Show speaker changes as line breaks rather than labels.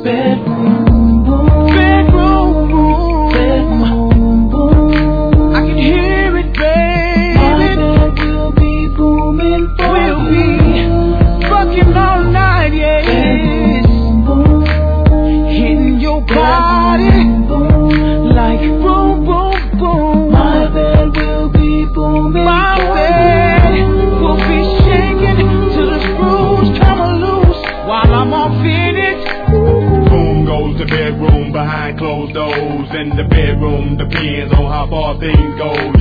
Bedroom boom. Bedroom boom. Bedroom boom. I can hear it, baby. My bed will be booming for we'll be fucking all night, yeah. Bedroom boom. Hitting your body like boom, boom, boom. My bed will be booming. My bed will be shaking till the screws come loose while I'm off in it.
Boom goes the bedroom behind closed doors. In the bedroom depends on how far things go.